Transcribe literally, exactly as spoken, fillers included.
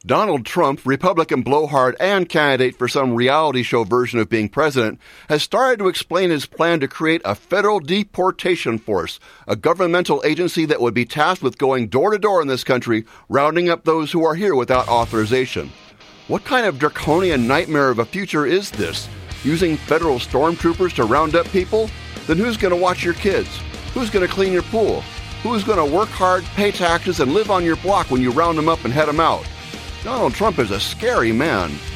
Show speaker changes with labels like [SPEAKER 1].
[SPEAKER 1] Donald Trump, Republican blowhard and candidate for some reality show version of being president, has started to explain his plan to create a federal deportation force, a governmental agency that would be tasked with going door to door in this country, rounding up those who are here without authorization. What kind of draconian nightmare of a future is this? Using federal stormtroopers to round up people? Then who's going to watch your kids? Who's going to clean your pool? Who's going to work hard, pay taxes, and live on your block when you round them up and head them out? Donald Trump is a scary man.